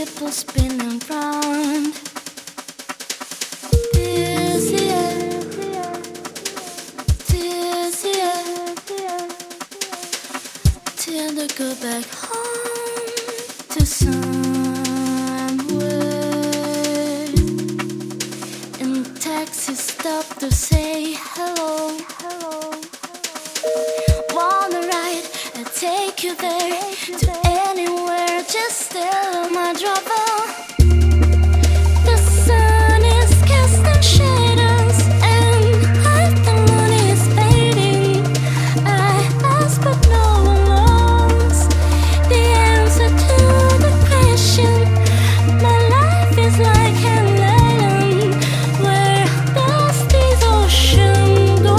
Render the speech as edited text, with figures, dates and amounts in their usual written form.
people spinning round. Tears, yeah. Tears, yeah. Till they go back home to somewhere. And taxi stop to say hello. Wanna ride? I'll take you there to anywhere. Just tell my driver. The sun is casting shadows and half the moon is fading. I ask but no one knows the answer to the question. My life is like an island. Where does this ocean go?